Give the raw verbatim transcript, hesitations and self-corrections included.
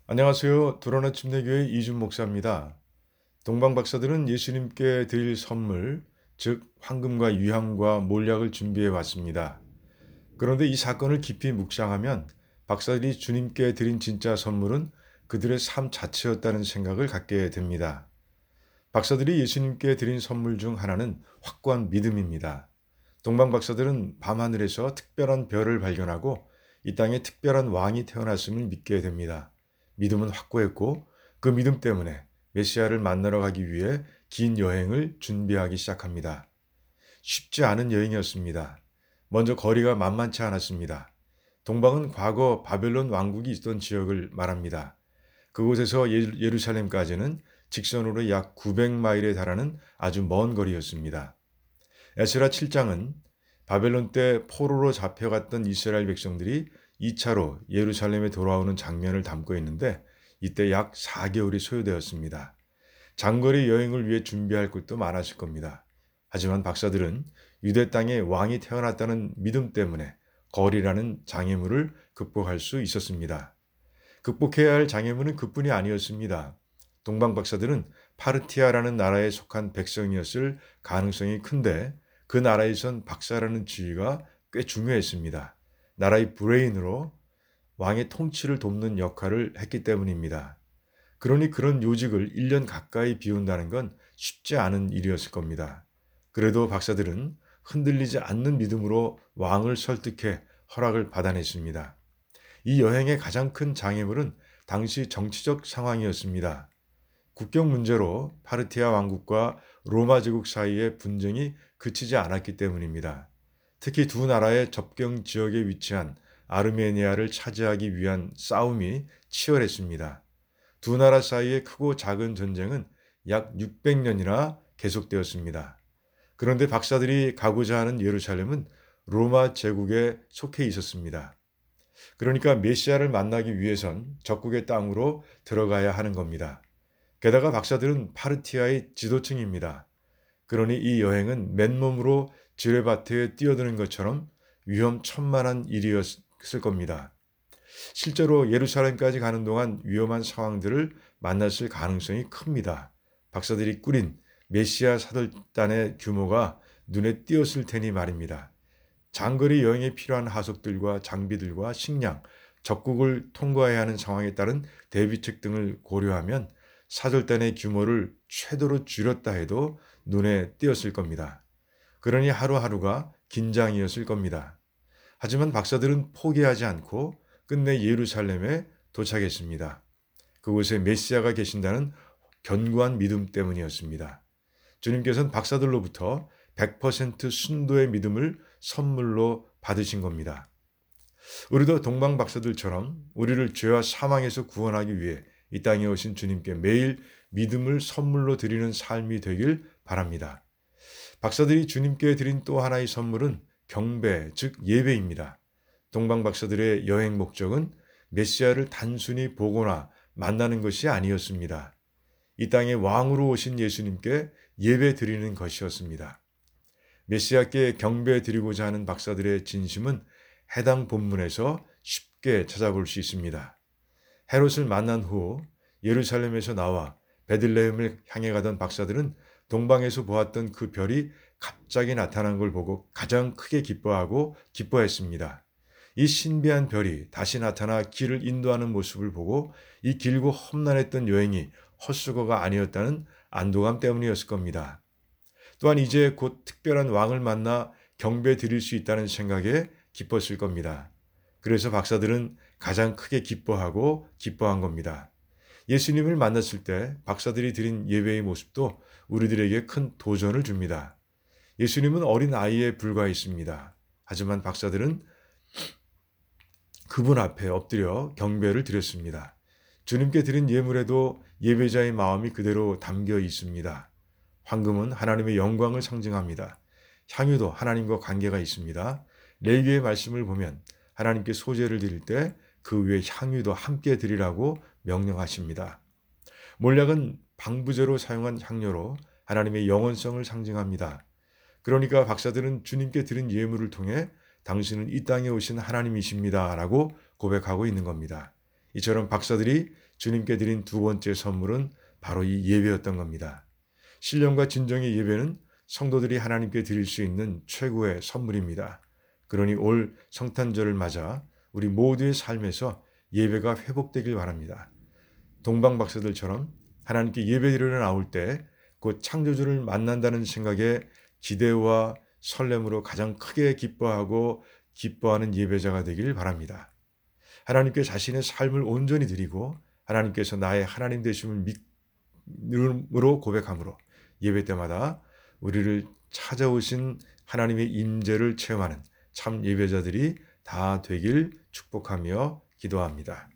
안녕하세요. 두로나 침례교회 이준 목사입니다. 동방 박사들은 예수님께 드릴 선물, 즉 황금과 유향과 몰약을 준비해 왔습니다. 그런데 이 사건을 깊이 묵상하면 박사들이 주님께 드린 진짜 선물은 그들의 삶 자체였다는 생각을 갖게 됩니다. 박사들이 예수님께 드린 선물 중 하나는 확고한 믿음입니다. 동방 박사들은 밤하늘에서 특별한 별을 발견하고 이 땅에 특별한 왕이 태어났음을 믿게 됩니다. 믿음은 확고했고 그 믿음 때문에 메시아를 만나러 가기 위해 긴 여행을 준비하기 시작합니다. 쉽지 않은 여행이었습니다. 먼저 거리가 만만치 않았습니다. 동방은 과거 바벨론 왕국이 있던 지역을 말합니다. 그곳에서 예루살렘까지는 직선으로 약 구백 마일에 달하는 아주 먼 거리였습니다. 에스라 칠 장은 바벨론 때 포로로 잡혀갔던 이스라엘 백성들이 이 차로 예루살렘에 돌아오는 장면을 담고 있는데 이때 약 사 개월이 소요되었습니다. 장거리 여행을 위해 준비할 것도 많았을 겁니다. 하지만 박사들은 유대 땅에 왕이 태어났다는 믿음 때문에 거리라는 장애물을 극복할 수 있었습니다. 극복해야 할 장애물은 그뿐이 아니었습니다. 동방 박사들은 파르티아라는 나라에 속한 백성이었을 가능성이 큰데 그 나라에선 박사라는 지위가 꽤 중요했습니다. 나라의 브레인으로 왕의 통치를 돕는 역할을 했기 때문입니다. 그러니 그런 요직을 일 년 가까이 비운다는 건 쉽지 않은 일이었을 겁니다. 그래도 박사들은 흔들리지 않는 믿음으로 왕을 설득해 허락을 받아냈습니다. 이 여행의 가장 큰 장애물은 당시 정치적 상황이었습니다. 국경 문제로 파르티아 왕국과 로마 제국 사이의 분쟁이 그치지 않았기 때문입니다. 특히 두 나라의 접경 지역에 위치한 아르메니아를 차지하기 위한 싸움이 치열했습니다. 두 나라 사이의 크고 작은 전쟁은 약 육백 년이나 계속되었습니다. 그런데 박사들이 가고자 하는 예루살렘은 로마 제국에 속해 있었습니다. 그러니까 메시아를 만나기 위해선 적국의 땅으로 들어가야 하는 겁니다. 게다가 박사들은 파르티아의 지도층입니다. 그러니 이 여행은 맨몸으로 지뢰밭에 뛰어드는 것처럼 위험천만한 일이었을 겁니다. 실제로 예루살렘까지 가는 동안 위험한 상황들을 만났을 가능성이 큽니다. 박사들이 꾸린 메시아 사절단의 규모가 눈에 띄었을 테니 말입니다. 장거리 여행에 필요한 하석들과 장비들과 식량, 적국을 통과해야 하는 상황에 따른 대비책 등을 고려하면 사절단의 규모를 최대로 줄였다 해도 눈에 띄었을 겁니다. 그러니 하루하루가 긴장이었을 겁니다. 하지만 박사들은 포기하지 않고 끝내 예루살렘에 도착했습니다. 그곳에 메시아가 계신다는 견고한 믿음 때문이었습니다. 주님께서는 박사들로부터 백 퍼센트 순도의 믿음을 선물로 받으신 겁니다. 우리도 동방 박사들처럼 우리를 죄와 사망에서 구원하기 위해 이 땅에 오신 주님께 매일 믿음을 선물로 드리는 삶이 되길 바랍니다. 박사들이 주님께 드린 또 하나의 선물은 경배, 즉 예배입니다. 동방 박사들의 여행 목적은 메시아를 단순히 보거나 만나는 것이 아니었습니다. 이 땅에 왕으로 오신 예수님께 예배 드리는 것이었습니다. 메시아께 경배 드리고자 하는 박사들의 진심은 해당 본문에서 쉽게 찾아볼 수 있습니다. 헤롯을 만난 후 예루살렘에서 나와 베들레헴을 향해 가던 박사들은 동방에서 보았던 그 별이 갑자기 나타난 걸 보고 가장 크게 기뻐하고 기뻐했습니다. 이 신비한 별이 다시 나타나 길을 인도하는 모습을 보고 이 길고 험난했던 여행이 헛수고가 아니었다는 안도감 때문이었을 겁니다. 또한 이제 곧 특별한 왕을 만나 경배 드릴 수 있다는 생각에 기뻤을 겁니다. 그래서 박사들은 가장 크게 기뻐하고 기뻐한 겁니다. 예수님을 만났을 때 박사들이 드린 예배의 모습도 우리들에게 큰 도전을 줍니다. 예수님은 어린 아이에 불과했습니다. 하지만 박사들은 그분 앞에 엎드려 경배를 드렸습니다. 주님께 드린 예물에도 예배자의 마음이 그대로 담겨 있습니다. 황금은 하나님의 영광을 상징합니다. 향유도 하나님과 관계가 있습니다. 레위기의 말씀을 보면 하나님께 소제를 드릴 때 그 위에 향유도 함께 드리라고 명령하십니다. 몰약은 방부제로 사용한 향료로 하나님의 영원성을 상징합니다. 그러니까 박사들은 주님께 드린 예물을 통해 당신은 이 땅에 오신 하나님이십니다 라고 고백하고 있는 겁니다. 이처럼 박사들이 주님께 드린 두 번째 선물은 바로 이 예배였던 겁니다. 신령과 진정의 예배는 성도들이 하나님께 드릴 수 있는 최고의 선물입니다. 그러니 올 성탄절을 맞아 우리 모두의 삶에서 예배가 회복되길 바랍니다. 동방박사들처럼 하나님께 예배드리러 나올 때 곧 창조주를 만난다는 생각에 기대와 설렘으로 가장 크게 기뻐하고 기뻐하는 예배자가 되길 바랍니다. 하나님께 자신의 삶을 온전히 드리고 하나님께서 나의 하나님 되심을 믿음으로 고백함으로 예배 때마다 우리를 찾아오신 하나님의 임재를 체험하는 참 예배자들이 다 되길 축복하며 기도합니다.